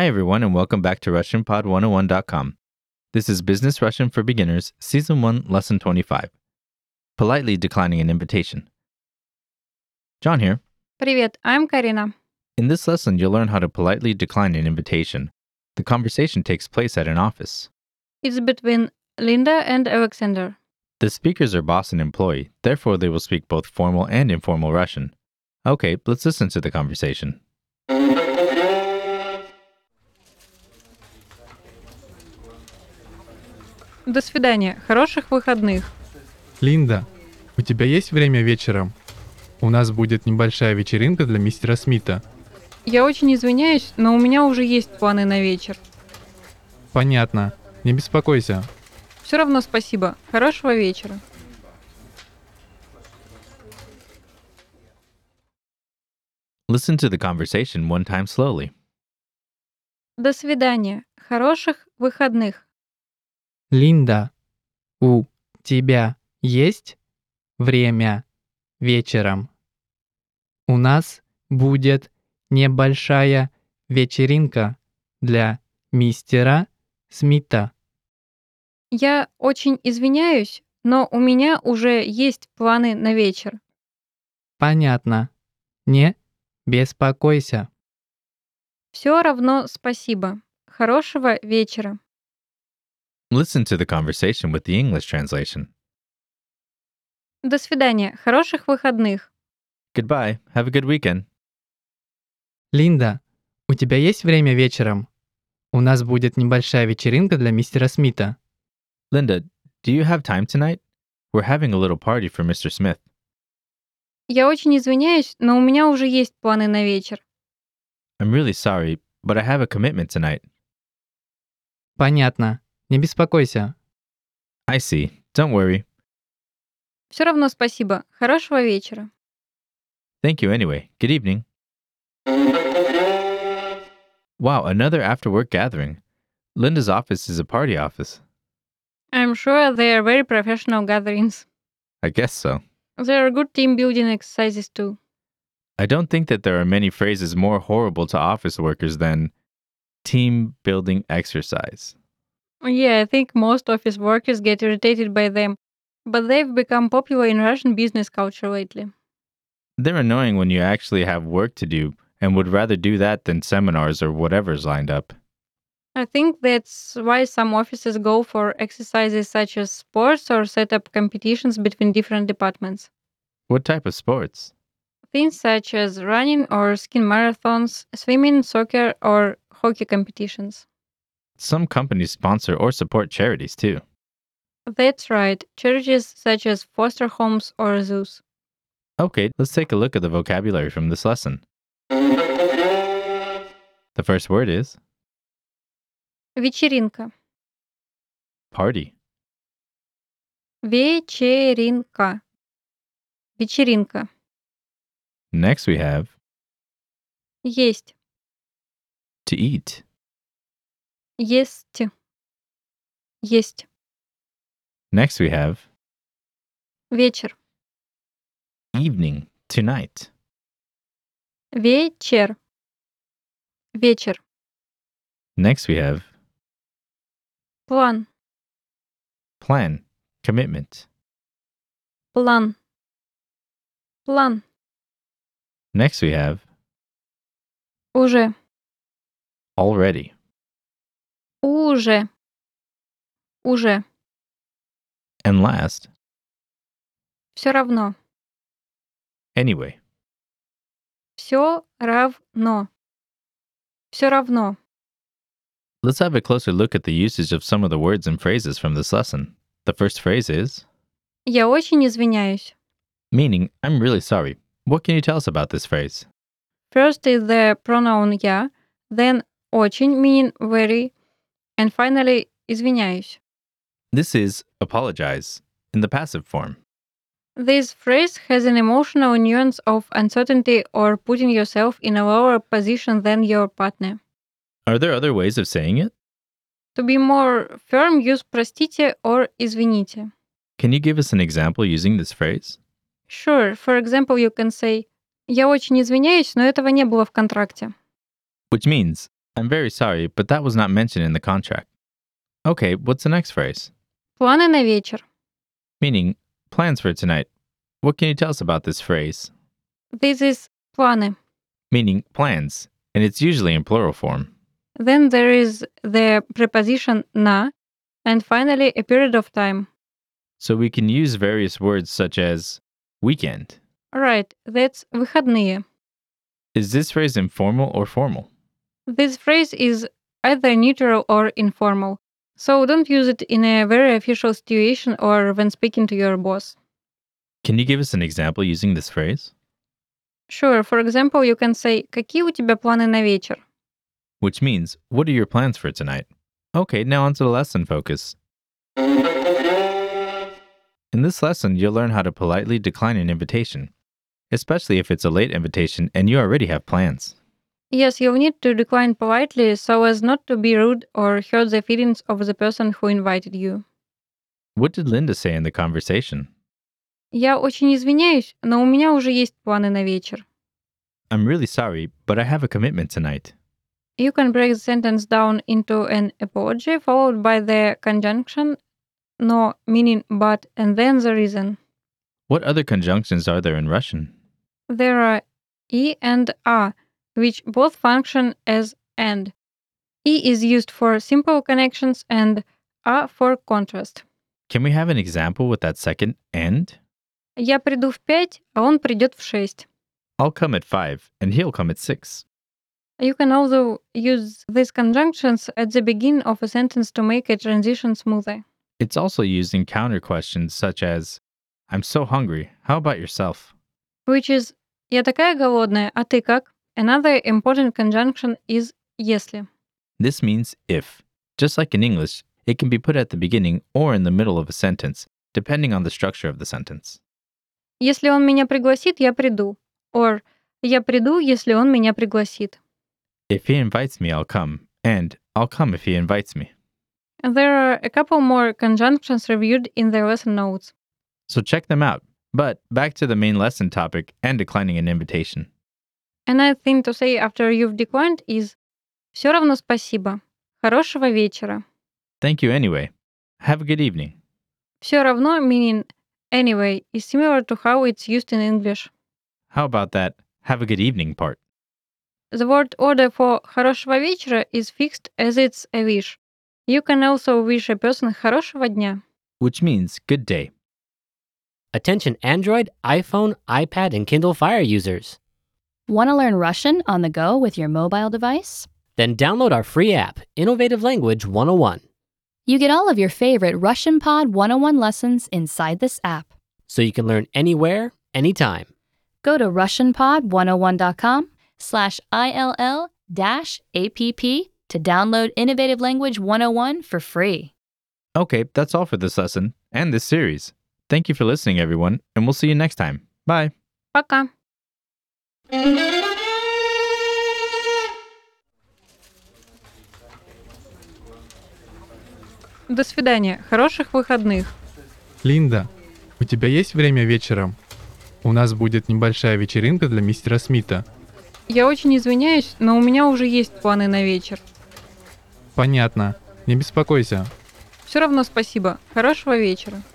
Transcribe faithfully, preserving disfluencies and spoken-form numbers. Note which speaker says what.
Speaker 1: Hi, everyone, and welcome back to Russian Pod one oh one dot com. This is Business Russian for Beginners, Season one, Lesson twenty-five. Politely declining an invitation. John here.
Speaker 2: Привет, I'm Karina.
Speaker 1: In this lesson, you'll learn how to politely decline an invitation. The conversation takes place at an office.
Speaker 2: It's between Linda and Alexander.
Speaker 1: The speakers are boss and employee, therefore they will speak both formal and informal Russian. Okay, let's listen to the conversation.
Speaker 2: До свидания, хороших выходных.
Speaker 3: Линда, у тебя есть время вечером? У нас будет небольшая вечеринка для мистера Смита.
Speaker 2: Я очень извиняюсь, но у меня уже есть планы на вечер.
Speaker 3: Понятно. Не беспокойся.
Speaker 2: Все равно спасибо. Хорошего вечера.
Speaker 1: Listen to the conversation one time slowly.
Speaker 2: До свидания, хороших выходных.
Speaker 3: Линда, у тебя есть время вечером? У нас будет небольшая вечеринка для мистера Смита.
Speaker 2: Я очень извиняюсь, но у меня уже есть планы на вечер.
Speaker 3: Понятно. Не беспокойся.
Speaker 2: Все равно спасибо. Хорошего вечера.
Speaker 1: Listen to the conversation with the English translation.
Speaker 2: До свидания, хороших выходных.
Speaker 1: Goodbye. Have a good weekend.
Speaker 3: Линда, у тебя есть время вечером? У нас будет небольшая вечеринка для мистера Смита.
Speaker 1: Linda, do you have time tonight? We're having a little party for Mister Smith.
Speaker 2: Я очень извиняюсь, но у меня уже есть планы на вечер.
Speaker 1: I'm really sorry, but I have a commitment tonight.
Speaker 3: Понятно. Не беспокойся.
Speaker 1: I see. Don't worry.
Speaker 2: Все равно спасибо. Хорошего вечера.
Speaker 1: Thank you anyway. Good evening. Wow, another after-work gathering. Linda's office is a party office.
Speaker 2: I'm sure they are very professional gatherings.
Speaker 1: I guess so.
Speaker 2: There are good team building exercises too.
Speaker 1: I don't think that there are many phrases more horrible to office workers than team building exercise.
Speaker 2: Yeah, I think most office workers get irritated by them, but they've become popular in Russian business culture lately.
Speaker 1: They're annoying when you actually have work to do and would rather do that than seminars or whatever's lined up.
Speaker 2: I think that's why some offices go for exercises such as sports or set up competitions between different departments.
Speaker 1: What type of sports?
Speaker 2: Things such as running or skiing marathons, swimming, soccer, or hockey competitions.
Speaker 1: Some companies sponsor or support charities too.
Speaker 2: That's right, charities such as foster homes or zoos.
Speaker 1: Okay, let's take a look at the vocabulary from this lesson. The first word is
Speaker 2: Вечеринка.
Speaker 1: party.
Speaker 2: Вечеринка. Вечеринка.
Speaker 1: Next we have
Speaker 2: Есть.
Speaker 1: to eat.
Speaker 2: Есть. Есть.
Speaker 1: Next we have
Speaker 2: Вечер.
Speaker 1: evening, tonight.
Speaker 2: Вечер. Вечер.
Speaker 1: Next we have
Speaker 2: План.
Speaker 1: plan, commitment.
Speaker 2: План. План.
Speaker 1: Next we have
Speaker 2: Уже.
Speaker 1: already.
Speaker 2: Уже. Уже.
Speaker 1: And last,
Speaker 2: Все равно.
Speaker 1: anyway.
Speaker 2: Все равно. Все равно.
Speaker 1: Let's have a closer look at the usage of some of the words and phrases from this lesson. The first phrase is,
Speaker 2: Я очень извиняюсь.
Speaker 1: meaning, I'm really sorry. What can you tell us about this phrase?
Speaker 2: First is the pronoun я, then очень, meaning very, and finally извиняюсь.
Speaker 1: This is apologize in the passive form.
Speaker 2: This phrase has an emotional nuance of uncertainty or putting yourself in a lower position than your partner.
Speaker 1: Are there other ways of saying it?
Speaker 2: To be more firm, use простите or извините.
Speaker 1: Can you give us an example using this phrase?
Speaker 2: Sure, for example, you can say «Я очень извиняюсь, но этого не было в контракте».
Speaker 1: Which means, I'm very sorry, but that was not mentioned in the contract. Okay, what's the next phrase?
Speaker 2: Планы на вечер.
Speaker 1: Meaning, plans for tonight. What can you tell us about this phrase?
Speaker 2: This is планы.
Speaker 1: Meaning, plans, and it's usually in plural form.
Speaker 2: Then there is the preposition на, and finally a period of time.
Speaker 1: So we can use various words such as weekend.
Speaker 2: Right, that's выходные.
Speaker 1: Is this phrase informal or formal?
Speaker 2: This phrase is either neutral or informal, so don't use it in a very official situation or when speaking to your boss.
Speaker 1: Can you give us an example using this phrase?
Speaker 2: Sure, for example, you can say «Какие у тебя планы на вечер?»
Speaker 1: Which means, what are your plans for tonight? Okay, now onto the lesson focus. In this lesson, you'll learn how to politely decline an invitation, especially if it's a late invitation and you already have plans.
Speaker 2: Yes, you'll need to decline politely so as not to be rude or hurt the feelings of the person who invited you.
Speaker 1: What did Linda say in the conversation?
Speaker 2: Я очень извиняюсь, но у меня уже есть планы на вечер.
Speaker 1: I'm really sorry, but I have a commitment tonight.
Speaker 2: You can break the sentence down into an apology followed by the conjunction no, meaning but, and then the reason.
Speaker 1: What other conjunctions are there in Russian?
Speaker 2: There are I and a, which both function as and. I is used for simple connections and a for contrast.
Speaker 1: Can we have an example with that second and?
Speaker 2: Я приду в пять, а он придет в шесть.
Speaker 1: I'll come at five, and he'll come at six.
Speaker 2: You can also use these conjunctions at the beginning of a sentence to make a transition smoother.
Speaker 1: It's also used in counter questions such as, I'm so hungry, how about yourself?
Speaker 2: Which is «Я такая голодная, а ты как?» Another important conjunction is «если».
Speaker 1: This means if. Just like in English, it can be put at the beginning or in the middle of a sentence, depending on the structure of the sentence.
Speaker 2: Если он меня пригласит, я приду. Or я приду, если он меня пригласит.
Speaker 1: If he invites me, I'll come. And I'll come if he invites me.
Speaker 2: And there are a couple more conjunctions reviewed in the lesson notes.
Speaker 1: So check them out. But back to the main lesson topic and declining an invitation.
Speaker 2: Another thing to say after you've declined is «Всё равно спасибо. Хорошего вечера».
Speaker 1: Thank you anyway. Have a good evening.
Speaker 2: «Всё равно» meaning anyway is similar to how it's used in English.
Speaker 1: How about that have a good evening part?
Speaker 2: The word order for «хорошего вечера» is fixed as it's a wish. You can also wish a person хорошего дня.
Speaker 1: Which means good day.
Speaker 4: Attention Android, iPhone, iPad, and Kindle Fire users.
Speaker 5: Want to learn Russian on the go with your mobile device?
Speaker 4: Then download our free app, Innovative Language one oh one.
Speaker 5: You get all of your favorite Russian Pod one oh one lessons inside this app.
Speaker 4: So you can learn anywhere, anytime.
Speaker 5: Go to russian pod one oh one dot com slash I L L dash A P P to download Innovative Language one oh one for free.
Speaker 1: Okay, that's all for this lesson and this series. Thank you for listening, everyone, and we'll see you next time. Bye.
Speaker 2: Пока. До свидания. Хороших выходных.
Speaker 3: Линда, у тебя есть время вечером? У нас будет небольшая вечеринка для мистера Смита.
Speaker 2: Я очень извиняюсь, но у меня уже есть планы на вечер.
Speaker 3: Понятно. Не беспокойся.
Speaker 2: Все равно спасибо. Хорошего вечера.